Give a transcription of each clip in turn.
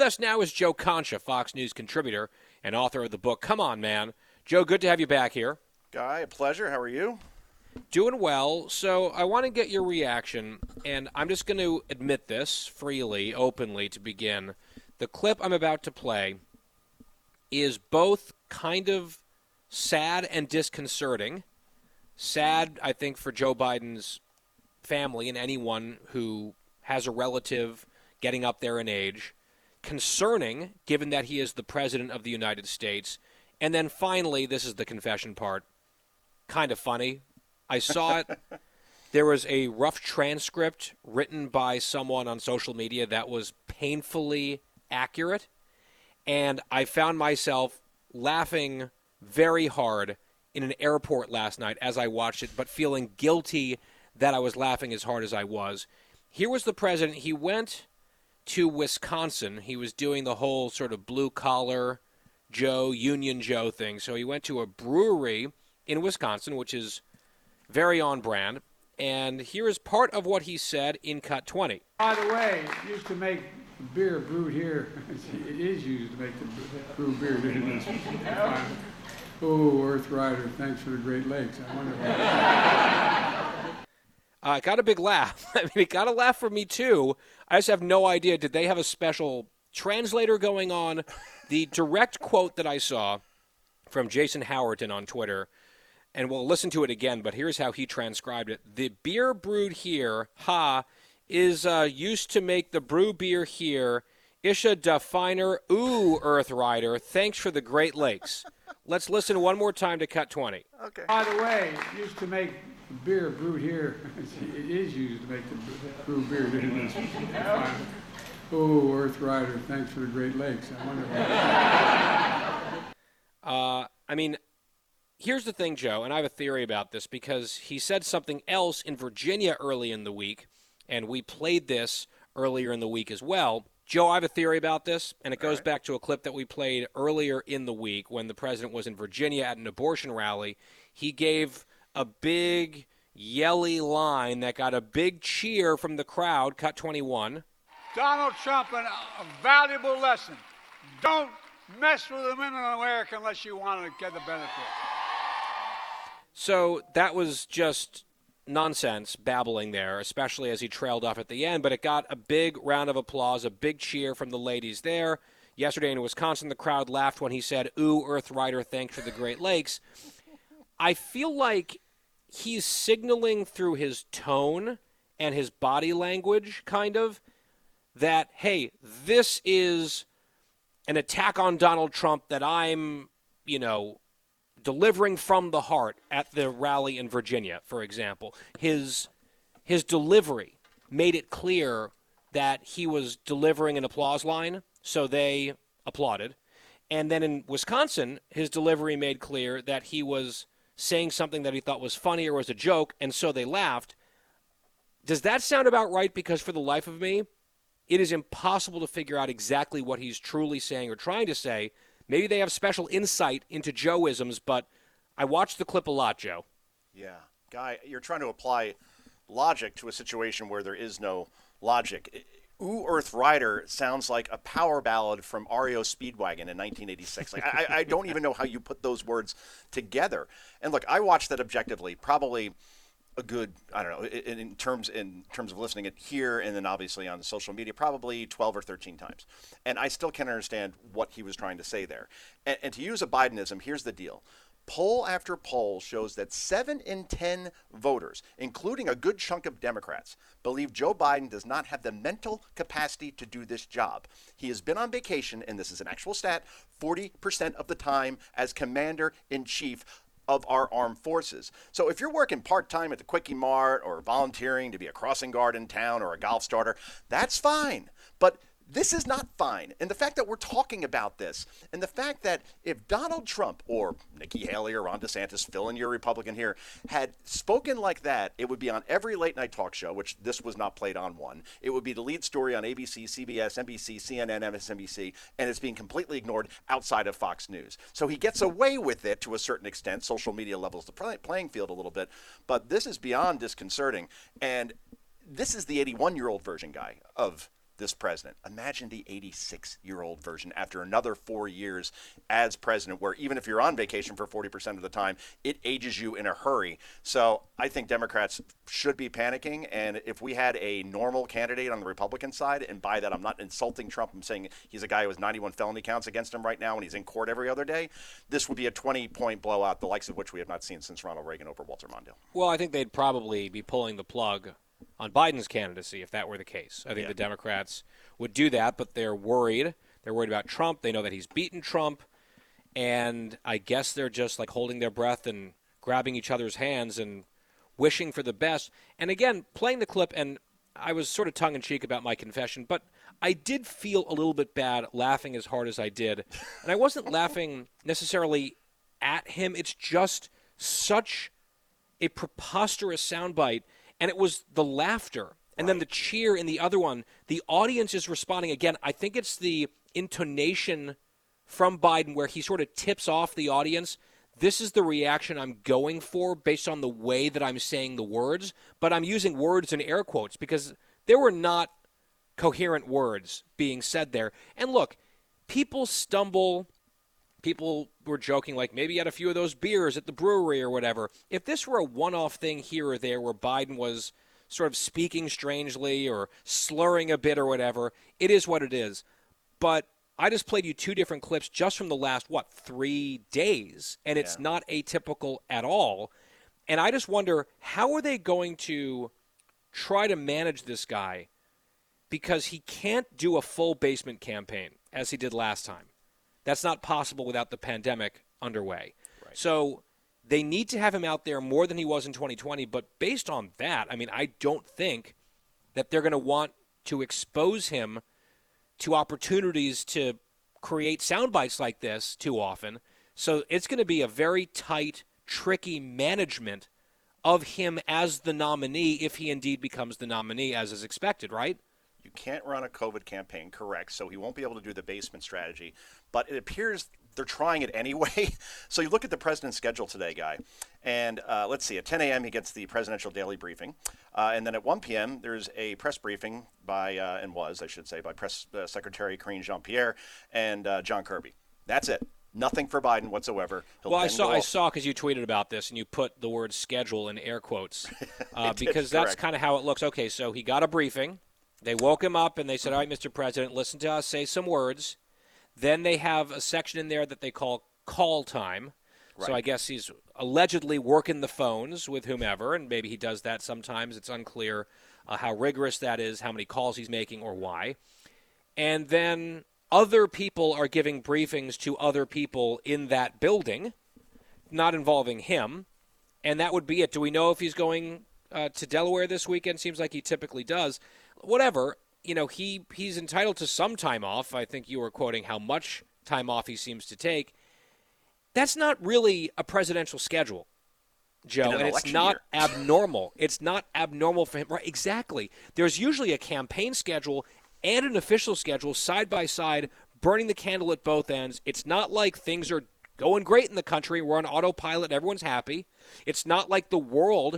With us now is Joe Concha, Fox News contributor and author of the book Come On, Man. Joe, good to have you back here. Guy, a pleasure. How are you? Doing well. So I want to get your reaction, and I'm just going to admit this freely, openly to begin. The clip I'm about to play is both kind of sad and disconcerting. Sad, I think, for Joe Biden's family and anyone who has a relative getting up there in age. Concerning, given that he is the President of the United States. And then finally, this is the confession part, kind of funny. I saw it. There was a rough transcript written by someone on social media that was painfully accurate. And I found myself laughing very hard in an airport last night as I watched it, but feeling guilty that I was laughing as hard as I was. Here was the president. He went to Wisconsin. He was doing the whole sort of blue-collar Joe, Union Joe thing. So he went to a brewery in Wisconsin, which is very on brand. And here is part of what he said in Cut 20. By the way, used to make beer brewed here. It is used to make the brew beer in this. Oh, Earth Rider, thanks for the Great Lakes. I wonder what... Got a big laugh. I mean, it got a laugh from me, too. I just have no idea. Did they have a special translator going on? The direct quote that I saw from Jason Howerton on Twitter, and we'll listen to it again, but here's how he transcribed it. The beer brewed here, is used to make the brew beer here. Isha da finer, ooh, Earth Rider, thanks for the Great Lakes. Let's listen one more time to Cut 20. Okay. By the way, used to make beer brewed here. It is used to make the brew beer in this. Oh, Earth Rider, thanks for the Great Lakes. I wonder what... I mean, here's the thing, Joe, and I have a theory about this because he said something else in Virginia early in the week, and we played this earlier in the week as well. Joe, I have a theory about this, and it goes back to a clip that we played earlier in the week when the president was in Virginia at an abortion rally. He gave a big, yelly line that got a big cheer from the crowd, Cut 21. Donald Trump, a valuable lesson. Don't mess with the women in America unless you want to get the benefit. So that was just nonsense babbling there, especially as he trailed off at the end, but it got a big round of applause, a big cheer from the ladies there. Yesterday in Wisconsin, the crowd laughed when he said, ooh, Earth Rider, thanks for the Great Lakes. I feel like he's signaling through his tone and his body language, kind of, that, hey, this is an attack on Donald Trump that I'm, delivering from the heart at the rally in Virginia, for example. His delivery made it clear that he was delivering an applause line, so they applauded. And then in Wisconsin, his delivery made clear that he was saying something that he thought was funny or was a joke, and so they laughed. Does that sound about right? Because for the life of me, it is impossible to figure out exactly what he's truly saying or trying to say. Maybe they have special insight into Joe-isms, but I watched the clip a lot, Joe. Yeah. Guy, you're trying to apply logic to a situation where there is no logic. Ooh, Earth Rider sounds like a power ballad from REO Speedwagon in 1986. Like, I don't even know how you put those words together. And look, I watched that objectively, probably a good, I don't know, in terms of listening it here and then obviously on social media, probably 12 or 13 times. And I still can't understand what he was trying to say there. And to use a Bidenism, here's the deal. Poll after poll shows that 7 in 10 voters, including a good chunk of Democrats, believe Joe Biden does not have the mental capacity to do this job. He has been on vacation, and this is an actual stat, 40% of the time as commander-in-chief of our armed forces. So if you're working part-time at the Quickie Mart or volunteering to be a crossing guard in town or a golf starter, that's fine. But this is not fine. And the fact that we're talking about this, and the fact that if Donald Trump or Nikki Haley or Ron DeSantis, fill in your Republican here, had spoken like that, it would be on every late-night talk show, which this was not played on one. It would be the lead story on ABC, CBS, NBC, CNN, MSNBC, and it's being completely ignored outside of Fox News. So he gets away with it to a certain extent. Social media levels the playing field a little bit. But this is beyond disconcerting. And this is the 81-year-old version, Guy, of this president. Imagine the 86-year-old version after another 4 years as president, where even if you're on vacation for 40% of the time, it ages you in a hurry. So I think Democrats should be panicking. And if we had a normal candidate on the Republican side, and by that I'm not insulting Trump, I'm saying he's a guy who has 91 felony counts against him right now and he's in court every other day, this would be a 20-point blowout, the likes of which we have not seen since Ronald Reagan over Walter Mondale. Well, I think they'd probably be pulling the plug on Biden's candidacy if that were the case. I think the Democrats would do that, but they're worried. They're worried about Trump. They know that he's beaten Trump, and I guess they're just like holding their breath and grabbing each other's hands and wishing for the best. And again, playing the clip, and I was sort of tongue-in-cheek about my confession, but I did feel a little bit bad laughing as hard as I did. And I wasn't laughing necessarily at him. It's just such a preposterous soundbite. And it was the laughter and then the cheer in the other one. The audience is responding again. I think it's the intonation from Biden where he sort of tips off the audience. This is the reaction I'm going for based on the way that I'm saying the words. But I'm using words in air quotes because there were not coherent words being said there. And look, people stumble. People were joking like maybe he had a few of those beers at the brewery or whatever. If this were a one-off thing here or there where Biden was sort of speaking strangely or slurring a bit or whatever, it is what it is. But I just played you two different clips just from the last, 3 days, and it's not atypical at all. And I just wonder, how are they going to try to manage this guy? Because he can't do a full basement campaign as he did last time. That's not possible without the pandemic underway. Right. So they need to have him out there more than he was in 2020. But based on that, I mean, I don't think that they're going to want to expose him to opportunities to create sound bites like this too often. So it's going to be a very tight, tricky management of him as the nominee if he indeed becomes the nominee, as is expected, right? You can't run a COVID campaign, correct, so he won't be able to do the basement strategy. But it appears they're trying it anyway. So you look at the president's schedule today, Guy, and let's see, at 10 a.m. he gets the presidential daily briefing. And then at 1 p.m. there's a press briefing by Press Secretary Karine Jean-Pierre and John Kirby. That's it. Nothing for Biden whatsoever. Well, I saw because you tweeted about this and you put the word schedule in air quotes because that's kind of how it looks. Okay, so he got a briefing. They woke him up and they said, all right, Mr. President, listen to us say some words. Then they have a section in there that they call call time. Right. So I guess he's allegedly working the phones with whomever, and maybe he does that sometimes. It's unclear how rigorous that is, how many calls he's making, or why. And then other people are giving briefings to other people in that building, not involving him, and that would be it. Do we know if he's going to Delaware this weekend? Seems like he typically does. Whatever, he's entitled to some time off. I think you were quoting how much time off he seems to take. That's not really a presidential schedule, Joe, and it's not abnormal. It's not abnormal for him. Right, exactly. There's usually a campaign schedule and an official schedule side by side, burning the candle at both ends. It's not like things are going great in the country. We're on autopilot. Everyone's happy. It's not like the world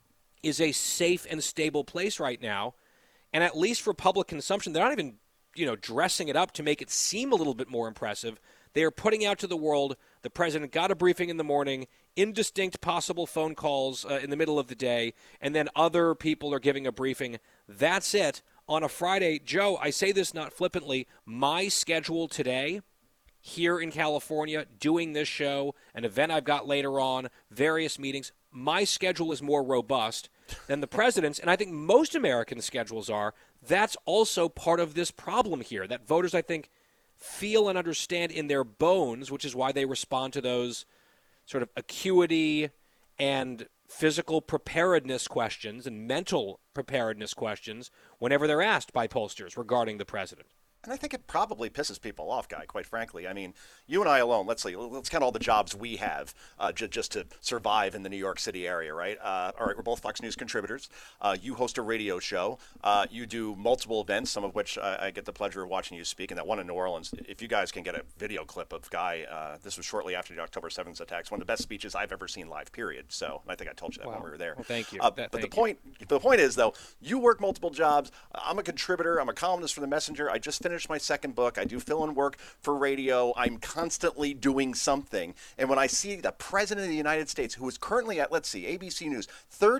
is a safe and stable place right now. And at least for public consumption, they're not even, dressing it up to make it seem a little bit more impressive. They are putting out to the world, the president got a briefing in the morning, indistinct possible phone calls in the middle of the day, and then other people are giving a briefing. That's it. On a Friday, Joe, I say this not flippantly, my schedule today here in California, doing this show, an event I've got later on, various meetings, my schedule is more robust than the president's, and I think most American schedules are. That's also part of this problem here, that voters, I think, feel and understand in their bones, which is why they respond to those sort of acuity and physical preparedness questions and mental preparedness questions whenever they're asked by pollsters regarding the president. And I think it probably pisses people off, Guy, quite frankly. I mean, you and I alone, let's count all the jobs we have just to survive in the New York City area, right? All right, we're both Fox News contributors. You host a radio show. You do multiple events, some of which I get the pleasure of watching you speak. And that one in New Orleans, if you guys can get a video clip of Guy, this was shortly after the October 7th attacks, one of the best speeches I've ever seen live, period. So I think I told you that when we were there. Well, thank you. But the point is, though, you work multiple jobs. I'm a contributor. I'm a columnist for The Messenger. I just finished my second book. I do fill-in work for radio. I'm constantly doing something. And when I see the President of the United States, who is currently at, let's see, ABC News,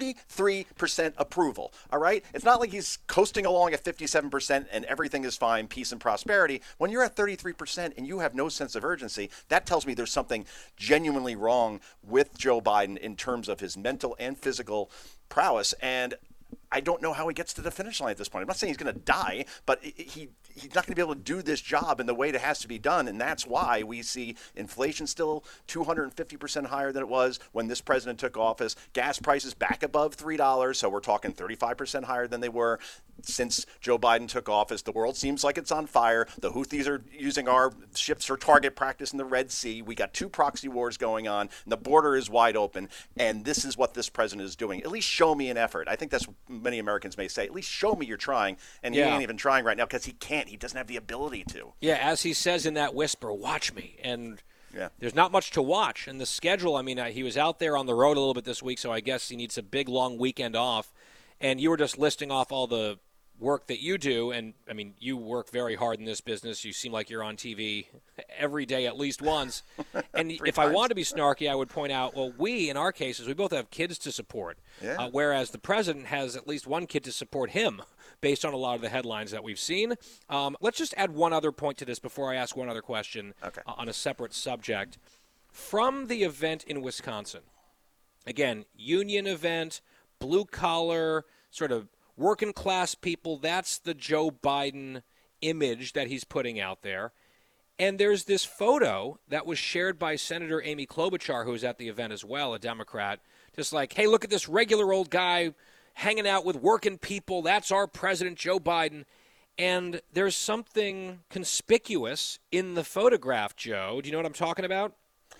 33% approval, all right? It's not like he's coasting along at 57% and everything is fine, peace and prosperity. When you're at 33% and you have no sense of urgency, that tells me there's something genuinely wrong with Joe Biden in terms of his mental and physical prowess. And I don't know how he gets to the finish line at this point. I'm not saying he's going to die, but he's not going to be able to do this job in the way that has to be done. And that's why we see inflation still 250% higher than it was when this president took office. Gas prices back above $3. So we're talking 35% higher than they were since Joe Biden took office. The world seems like it's on fire. The Houthis are using our ships for target practice in the Red Sea. We got 2 proxy wars going on, and the border is wide open. And this is what this president is doing. At least show me an effort. I think that's what many Americans may say. At least show me you're trying. And he ain't even trying right now because he can't. He doesn't have the ability to. Yeah, as he says in that whisper, watch me. And yeah, there's not much to watch. And the schedule, I mean, he was out there on the road a little bit this week, so I guess he needs a big, long weekend off. And you were just listing off all the work that you do, and I mean, you work very hard in this business. You seem like you're on TV every day at least once. And if I want to be snarky, I would point out, well, in our cases, we both have kids to support, whereas the president has at least one kid to support him, based on a lot of the headlines that we've seen. Let's just add one other point to this before I ask one other question on a separate subject. From the event in Wisconsin, again, union event, blue-collar, sort of working-class people, that's the Joe Biden image that he's putting out there. And there's this photo that was shared by Senator Amy Klobuchar, who was at the event as well, a Democrat, just like, hey, look at this regular old guy hanging out with working people. That's our president, Joe Biden. And there's something conspicuous in the photograph, Joe. Do you know what I'm talking about?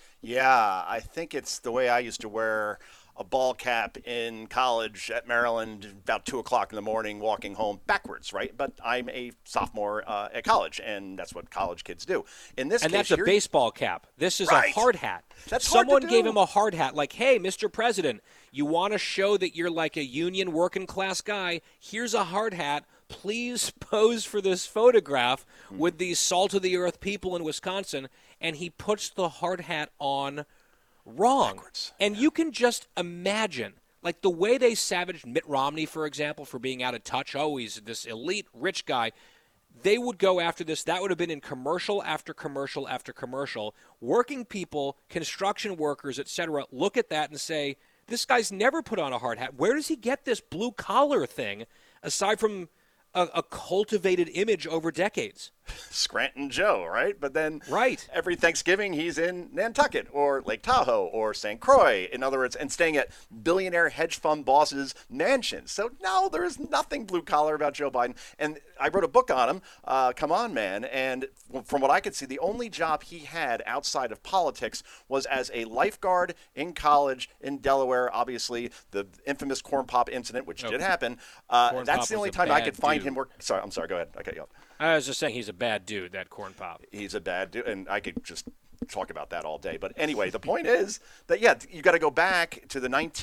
Yeah, I think it's the way I used to wear a ball cap in college at Maryland about 2 o'clock in the morning walking home backwards, right? But I'm a sophomore at college, and that's what college kids do. In this and case, that's a baseball cap. This is right. A hard hat. That's Someone hard to gave do. him a hard hat, like, hey, Mr. President, you want to show that you're like a union working class guy? Here's a hard hat. Please pose for this photograph with these salt-of-the-earth people in Wisconsin. And he puts the hard hat on wrong. Backwards. And you can just imagine, like the way they savaged Mitt Romney, for example, for being out of touch. Oh, he's this elite rich guy. They would go after this. That would have been in commercial after commercial after commercial. Working people, construction workers, etc., look at that and say, this guy's never put on a hard hat. Where does he get this blue collar thing aside from a cultivated image over decades? Scranton Joe, right? But then right. Every Thanksgiving he's in Nantucket or Lake Tahoe or St. Croix, in other words, and staying at billionaire hedge fund bosses' mansions. So no, there is nothing blue collar about Joe Biden. And I wrote a book on him, Come On Man, and from what I could see, the only job he had outside of politics was as a lifeguard in college in Delaware. Obviously, the infamous corn pop incident, which did happen. That's the only time I could find him work. Sorry, I'm sorry. Go ahead. I cut you off. I was just saying he's a bad dude, that corn pop. He's a bad dude, and I could just talk about that all day. But anyway, the point is that, you got to go back to the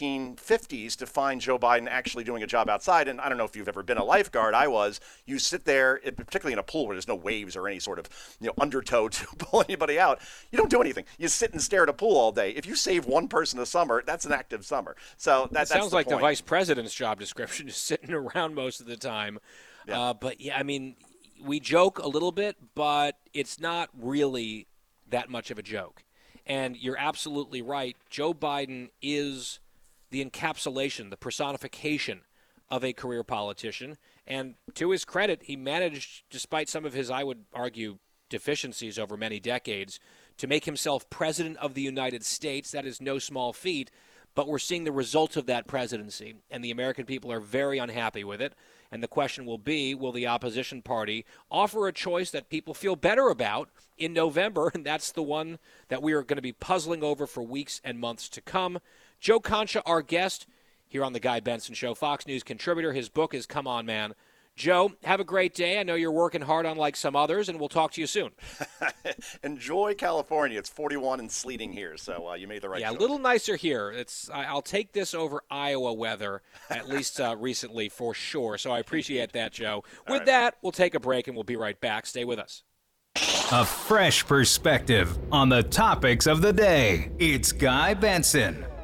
1950s to find Joe Biden actually doing a job outside. And I don't know if you've ever been a lifeguard. I was. You sit there, particularly in a pool where there's no waves or any sort of undertow to pull anybody out. You don't do anything. You sit and stare at a pool all day. If you save one person a summer, that's an active summer. So that sounds like the the vice president's job description, just sitting around most of the time. Yeah. But, yeah, I mean, we joke a little bit, but it's not really that much of a joke. And you're absolutely right. Joe Biden is the encapsulation, the personification of a career politician. And to his credit, he managed, despite some of his, I would argue, deficiencies over many decades, to make himself president of the United States. That is no small feat. But we're seeing the results of that presidency, and the American people are very unhappy with it. And the question will be, will the opposition party offer a choice that people feel better about in November? And that's the one that we are going to be puzzling over for weeks and months to come. Joe Concha, our guest here on The Guy Benson Show, Fox News contributor. His book is Come On, Man. Joe, have a great day. I know you're working hard, unlike some others, and we'll talk to you soon. Enjoy California. It's 41 and sleeting here, so you made the right choice. Yeah, a little nicer here. I'll take this over Iowa weather, at least recently, for sure. So I appreciate that, Joe. With that, we'll take a break, and we'll be right back. Stay with us. A fresh perspective on the topics of the day. It's Guy Benson